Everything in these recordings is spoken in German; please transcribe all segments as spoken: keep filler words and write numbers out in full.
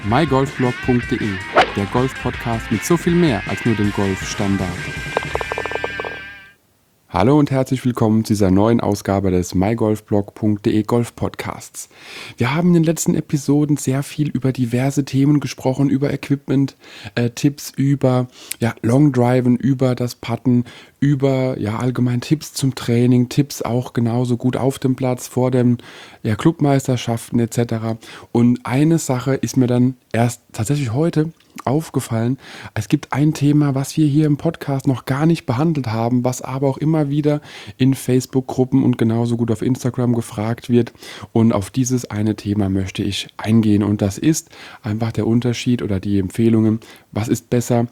my golf blog punkt de, der Golf-Podcast mit so viel mehr als nur dem Golfstandard. Hallo und herzlich willkommen zu dieser neuen Ausgabe des my golf blog punkt de Golf-Podcasts. Wir haben in den letzten Episoden sehr viel über diverse Themen gesprochen, über Equipment, äh, Tipps über ja, Long-Driven, über das Putten, über ja, allgemein Tipps zum Training, Tipps auch genauso gut auf dem Platz, vor den ja, Clubmeisterschaften et cetera. Und eine Sache ist mir dann erst tatsächlich heute aufgefallen. Es gibt ein Thema, was wir hier im Podcast noch gar nicht behandelt haben, was aber auch immer wieder in Facebook-Gruppen und genauso gut auf Instagram gefragt wird. Und auf dieses eine Thema möchte ich eingehen. Und das ist einfach der Unterschied oder die Empfehlungen. Was ist besser,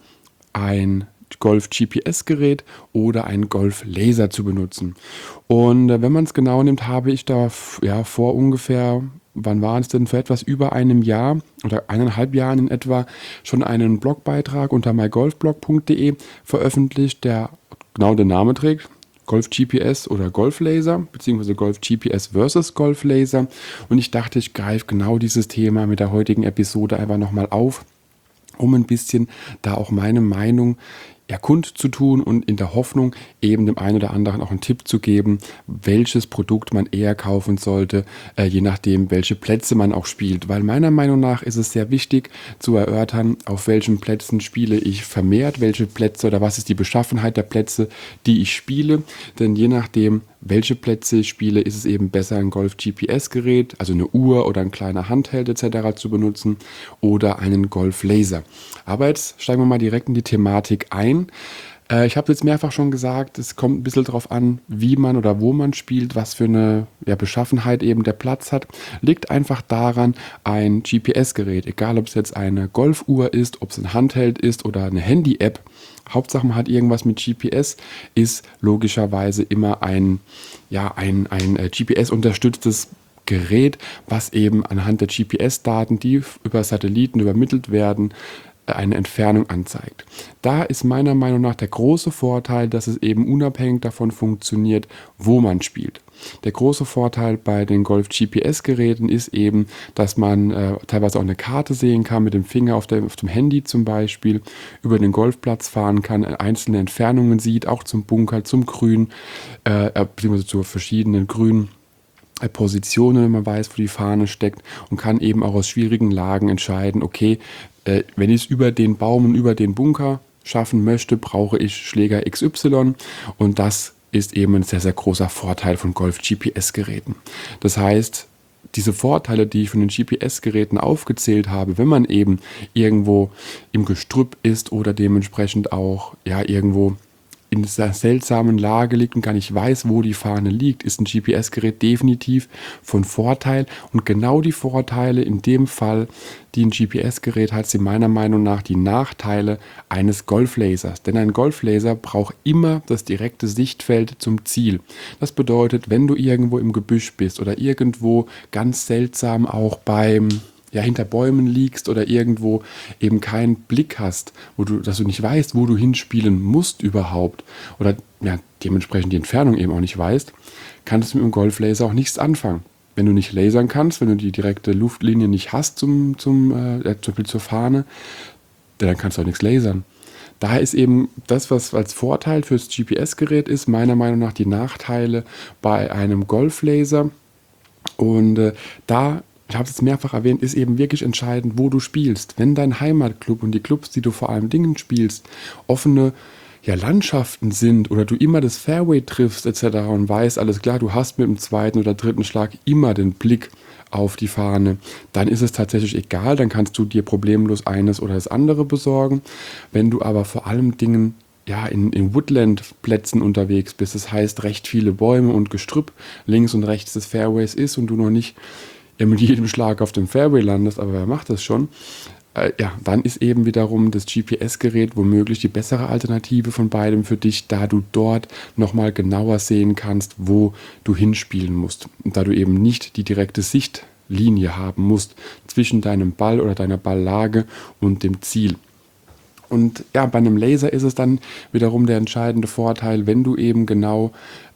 ein Golf-G P S-Gerät oder ein Golf-Laser zu benutzen? Und äh, wenn man es genau nimmt, habe ich da f- ja, vor ungefähr, wann war es denn, vor etwas über einem Jahr oder eineinhalb Jahren in etwa schon einen Blogbeitrag unter my golf blog punkt de veröffentlicht, der genau den Namen trägt. Golf-G P S oder Golf-Laser, beziehungsweise Golf-G P S versus Golf-Laser. Und ich dachte, ich greife genau dieses Thema mit der heutigen Episode einfach nochmal auf, um ein bisschen da auch meine Meinung ja, kundzutun und in der Hoffnung, eben dem einen oder anderen auch einen Tipp zu geben, welches Produkt man eher kaufen sollte, äh, je nachdem, welche Plätze man auch spielt. Weil meiner Meinung nach ist es sehr wichtig zu erörtern, auf welchen Plätzen spiele ich vermehrt, welche Plätze oder was ist die Beschaffenheit der Plätze, die ich spiele. Denn je nachdem, welche Plätze ich spiele, ist es eben besser, ein Golf-G P S-Gerät, also eine Uhr oder ein kleiner Handheld et cetera zu benutzen oder einen Golf-Laser. Aber jetzt steigen wir mal direkt in die Thematik ein. Äh, ich habe jetzt mehrfach schon gesagt, es kommt ein bisschen darauf an, wie man oder wo man spielt, was für eine ja, Beschaffenheit eben der Platz hat. Liegt einfach daran, ein G P S-Gerät, egal ob es jetzt eine Golfuhr ist, ob es ein Handheld ist oder eine Handy-App, Hauptsache man hat irgendwas mit G P S, ist logischerweise immer ein, ja, ein, ein äh, G P S-unterstütztes Gerät, was eben anhand der G P S-Daten, die über Satelliten übermittelt werden, eine Entfernung anzeigt. Da ist meiner Meinung nach der große Vorteil, dass es eben unabhängig davon funktioniert, wo man spielt. Der große Vorteil bei den Golf-G P S-Geräten ist eben, dass man äh, teilweise auch eine Karte sehen kann, mit dem Finger auf, der, auf dem Handy zum Beispiel, über den Golfplatz fahren kann, einzelne Entfernungen sieht, auch zum Bunker, zum Grün, äh, beziehungsweise zu verschiedenen Grünen. Positionen, wenn man weiß, wo die Fahne steckt, und kann eben auch aus schwierigen Lagen entscheiden, okay, äh, wenn ich es über den Baum und über den Bunker schaffen möchte, brauche ich Schläger X Y, und das ist eben ein sehr, sehr großer Vorteil von Golf-G P S-Geräten. Das heißt, diese Vorteile, die ich von den G P S-Geräten aufgezählt habe, wenn man eben irgendwo im Gestrüpp ist oder dementsprechend auch ja irgendwo in dieser seltsamen Lage liegt und gar nicht weiß, wo die Fahne liegt, ist ein G P S-Gerät definitiv von Vorteil. Und genau die Vorteile in dem Fall, die ein G P S-Gerät hat, sind meiner Meinung nach die Nachteile eines Golflasers. Denn ein Golflaser braucht immer das direkte Sichtfeld zum Ziel. Das bedeutet, wenn du irgendwo im Gebüsch bist oder irgendwo ganz seltsam auch beim ja, hinter Bäumen liegst oder irgendwo eben keinen Blick hast, wo du, dass du nicht weißt, wo du hinspielen musst überhaupt, oder ja, dementsprechend die Entfernung eben auch nicht weißt, kannst du mit dem Golflaser auch nichts anfangen. Wenn du nicht lasern kannst, wenn du die direkte Luftlinie nicht hast zum, zum, äh, zum Beispiel zur Fahne, dann kannst du auch nichts lasern. Daher ist eben das, was als Vorteil fürs G P S-Gerät ist, meiner Meinung nach die Nachteile bei einem Golflaser. Und äh, da ich habe es jetzt mehrfach erwähnt, ist eben wirklich entscheidend, wo du spielst. Wenn dein Heimatclub und die Clubs, die du vor allem Dingen spielst, offene ja, Landschaften sind oder du immer das Fairway triffst et cetera und weißt, alles klar, du hast mit dem zweiten oder dritten Schlag immer den Blick auf die Fahne, dann ist es tatsächlich egal, dann kannst du dir problemlos eines oder das andere besorgen. Wenn du aber vor allem Dingen ja, in, in Woodland-Plätzen unterwegs bist, das heißt recht viele Bäume und Gestrüpp links und rechts des Fairways ist und du noch nicht mit jedem Schlag auf dem Fairway landest, aber wer macht das schon? Äh, ja, dann ist eben wiederum das G P S-Gerät womöglich die bessere Alternative von beidem für dich, da du dort nochmal genauer sehen kannst, wo du hinspielen musst. Und da du eben nicht die direkte Sichtlinie haben musst zwischen deinem Ball oder deiner Balllage und dem Ziel. Und ja, bei einem Laser ist es dann wiederum der entscheidende Vorteil, wenn du eben genau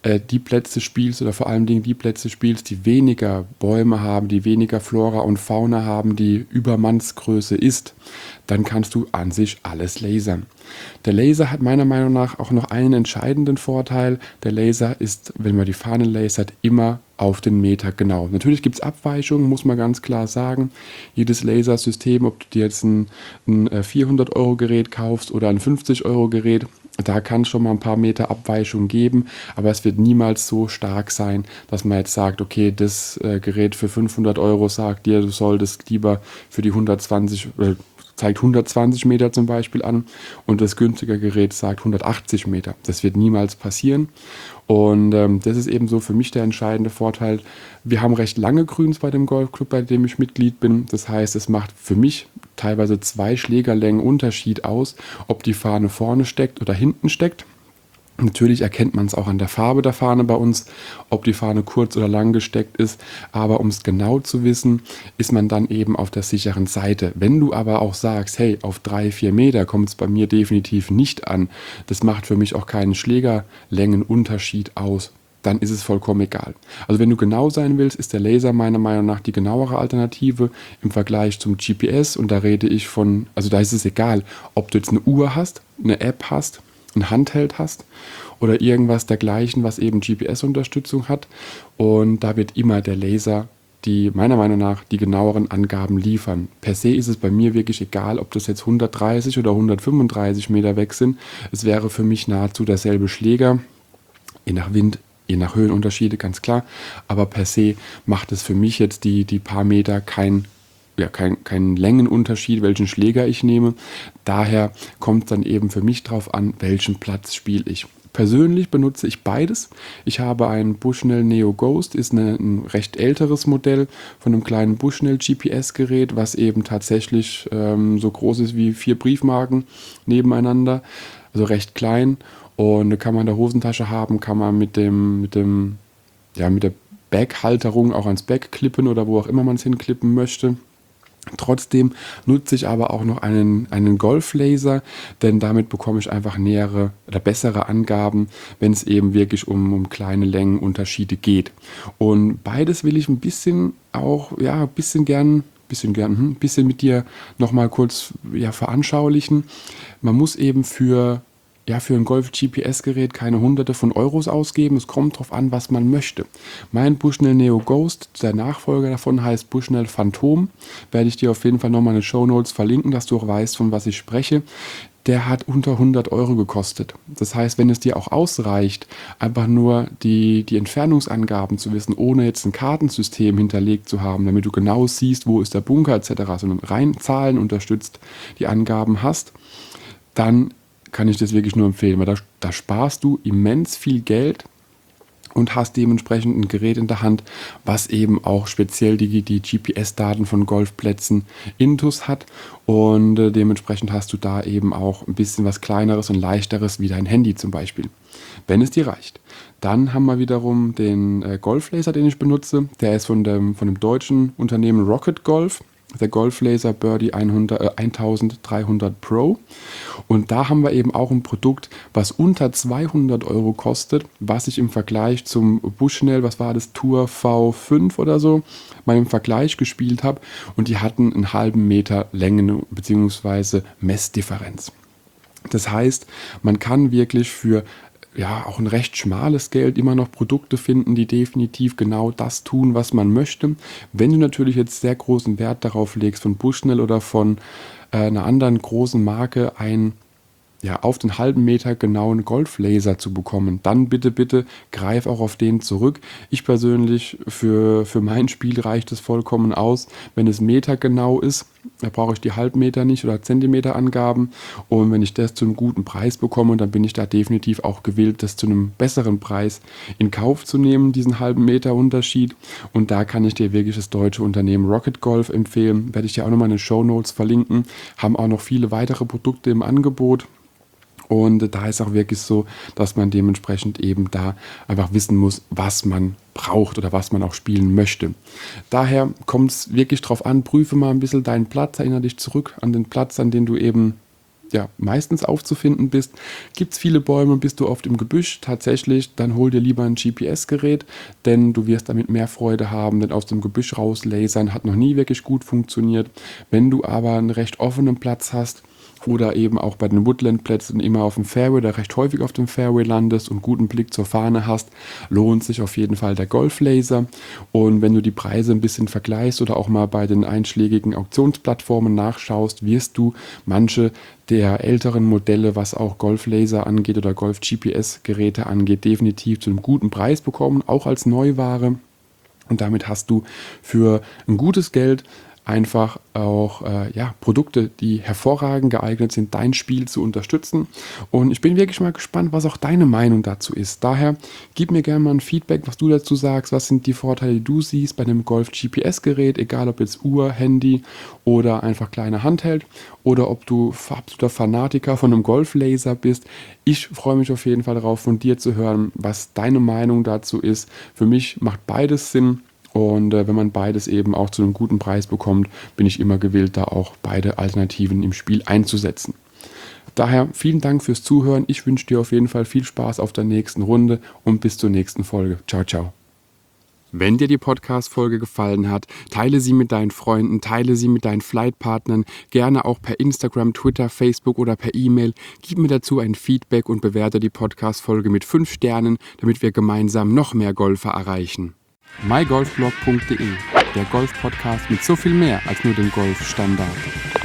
äh, die Plätze spielst oder vor allen Dingen die Plätze spielst, die weniger Bäume haben, die weniger Flora und Fauna haben, die über Mannsgröße ist, dann kannst du an sich alles lasern. Der Laser hat meiner Meinung nach auch noch einen entscheidenden Vorteil. Der Laser ist, wenn man die Fahnen lasert, immer auf den Meter genau. Natürlich gibt es Abweichungen, muss man ganz klar sagen. Jedes Lasersystem, ob du dir jetzt ein, ein vierhundert Euro Gerät kaufst oder ein fünfzig Euro Gerät, da kann es schon mal ein paar Meter Abweichung geben, aber es wird niemals so stark sein, dass man jetzt sagt, okay, das äh, Gerät für fünfhundert Euro sagt dir, du solltest lieber für die hundertzwanzig, äh, zeigt hundertzwanzig Meter zum Beispiel an und das günstige Gerät sagt hundertachtzig Meter. Das wird niemals passieren. Und ähm, das ist eben so für mich der entscheidende Vorteil. Wir haben recht lange Grüns bei dem Golfclub, bei dem ich Mitglied bin. Das heißt, es macht für mich teilweise zwei Schlägerlängen Unterschied aus, ob die Fahne vorne steckt oder hinten steckt. Natürlich erkennt man es auch an der Farbe der Fahne bei uns, ob die Fahne kurz oder lang gesteckt ist. Aber um es genau zu wissen, ist man dann eben auf der sicheren Seite. Wenn du aber auch sagst, hey, auf drei, vier Meter kommt es bei mir definitiv nicht an, das macht für mich auch keinen Schlägerlängenunterschied aus, dann ist es vollkommen egal. Also wenn du genau sein willst, ist der Laser meiner Meinung nach die genauere Alternative im Vergleich zum G P S. Und da rede ich von, also da ist es egal, ob du jetzt eine Uhr hast, eine App hast, ein Handheld hast oder irgendwas dergleichen, was eben G P S-Unterstützung hat. Und da wird immer der Laser die, meiner Meinung nach, die genaueren Angaben liefern. Per se ist es bei mir wirklich egal, ob das jetzt hundertdreißig oder hundertfünfunddreißig Meter weg sind. Es wäre für mich nahezu derselbe Schläger, je nach Wind, je nach Höhenunterschiede, ganz klar. Aber per se macht es für mich jetzt die, die paar Meter kein ja, kein, kein Längenunterschied, welchen Schläger ich nehme. Daher kommt es dann eben für mich drauf an, welchen Platz spiele ich. Persönlich benutze ich beides. Ich habe ein Bushnell Neo Ghost, ist eine, ein recht älteres Modell von einem kleinen Bushnell G P S-Gerät, was eben tatsächlich ähm, so groß ist wie vier Briefmarken nebeneinander, also recht klein. Und da kann man in der Hosentasche haben, kann man mit dem, mit dem, ja, mit der Bag-Halterung auch ans Bag klippen oder wo auch immer man es hinklippen möchte. Trotzdem nutze ich aber auch noch einen, einen Golflaser, denn damit bekomme ich einfach nähere oder bessere Angaben, wenn es eben wirklich um, um kleine Längenunterschiede geht. Und beides will ich ein bisschen auch, ja, ein bisschen gern, bisschen gern, ein bisschen mit dir nochmal kurz ja, veranschaulichen. Man muss eben für ja, für ein Golf-G P S-Gerät keine Hunderte von Euros ausgeben. Es kommt darauf an, was man möchte. Mein Bushnell Neo Ghost, der Nachfolger davon heißt Bushnell Phantom. Werde ich dir auf jeden Fall nochmal in den Shownotes verlinken, dass du auch weißt, von was ich spreche. Der hat unter hundert Euro gekostet. Das heißt, wenn es dir auch ausreicht, einfach nur die, die Entfernungsangaben zu wissen, ohne jetzt ein Kartensystem hinterlegt zu haben, damit du genau siehst, wo ist der Bunker et cetera, sondern rein Zahlen unterstützt die Angaben hast, dann kann ich das wirklich nur empfehlen, weil da, da sparst du immens viel Geld und hast dementsprechend ein Gerät in der Hand, was eben auch speziell die, die G P S-Daten von Golfplätzen intus hat und äh, dementsprechend hast du da eben auch ein bisschen was Kleineres und Leichteres wie dein Handy zum Beispiel, wenn es dir reicht. Dann haben wir wiederum den äh, Golflaser, den ich benutze, der ist von dem, von dem deutschen Unternehmen Rocket Golf. Der Golflaser Birdie hundert, äh, eintausenddreihundert Pro. Und da haben wir eben auch ein Produkt, was unter zweihundert Euro kostet, was ich im Vergleich zum Bushnell, was war das, Tour V fünf oder so, mal im Vergleich gespielt habe. Und die hatten einen halben Meter Längen bzw. Messdifferenz. Das heißt, man kann wirklich für ja, auch ein recht schmales Geld immer noch Produkte finden, die definitiv genau das tun, was man möchte. Wenn du natürlich jetzt sehr großen Wert darauf legst, von Bushnell oder von äh, einer anderen großen Marke ein ja, auf den halben Meter genauen Golflaser zu bekommen, dann bitte, bitte greif auch auf den zurück. Ich persönlich, für, für mein Spiel reicht es vollkommen aus, wenn es Meter genau ist. Da brauche ich die Halbmeter nicht oder Zentimeterangaben. Und wenn ich das zu einem guten Preis bekomme, dann bin ich da definitiv auch gewillt, das zu einem besseren Preis in Kauf zu nehmen, diesen halben Meter Unterschied. Und da kann ich dir wirklich das deutsche Unternehmen Rocket Golf empfehlen. Werde ich dir auch nochmal in den Shownotes verlinken. Haben auch noch viele weitere Produkte im Angebot. Und da ist auch wirklich so, dass man dementsprechend eben da einfach wissen muss, was man braucht oder was man auch spielen möchte. Daher kommt es wirklich drauf an, prüfe mal ein bisschen deinen Platz, erinnere dich zurück an den Platz, an den du eben ja, meistens aufzufinden bist. Gibt es viele Bäume, bist du oft im Gebüsch, tatsächlich, dann hol dir lieber ein G P S-Gerät, denn du wirst damit mehr Freude haben, denn aus dem Gebüsch raus lasern hat noch nie wirklich gut funktioniert. Wenn du aber einen recht offenen Platz hast, oder eben auch bei den Woodland-Plätzen immer auf dem Fairway oder recht häufig auf dem Fairway landest und guten Blick zur Fahne hast, lohnt sich auf jeden Fall der Golflaser. Und wenn du die Preise ein bisschen vergleichst oder auch mal bei den einschlägigen Auktionsplattformen nachschaust, wirst du manche der älteren Modelle, was auch Golflaser angeht oder Golf-G P S-Geräte angeht, definitiv zu einem guten Preis bekommen, auch als Neuware. Und damit hast du für ein gutes Geld einfach auch äh, ja, Produkte, die hervorragend geeignet sind, dein Spiel zu unterstützen. Und ich bin wirklich mal gespannt, was auch deine Meinung dazu ist. Daher gib mir gerne mal ein Feedback, was du dazu sagst. Was sind die Vorteile, die du siehst bei einem Golf-G P S-Gerät, egal ob jetzt Uhr, Handy oder einfach kleiner Handheld, oder ob du absoluter Fanatiker von einem Golflaser bist. Ich freue mich auf jeden Fall darauf, von dir zu hören, was deine Meinung dazu ist. Für mich macht beides Sinn. Und äh, wenn man beides eben auch zu einem guten Preis bekommt, bin ich immer gewillt, da auch beide Alternativen im Spiel einzusetzen. Daher vielen Dank fürs Zuhören. Ich wünsche dir auf jeden Fall viel Spaß auf der nächsten Runde und bis zur nächsten Folge. Ciao, ciao. Wenn dir die Podcast-Folge gefallen hat, teile sie mit deinen Freunden, teile sie mit deinen Flightpartnern, gerne auch per Instagram, Twitter, Facebook oder per E-Mail. Gib mir dazu ein Feedback und bewerte die Podcast-Folge mit fünf Sternen, damit wir gemeinsam noch mehr Golfer erreichen. my golf blog punkt de, der Golf-Podcast mit so viel mehr als nur dem Golfstandard.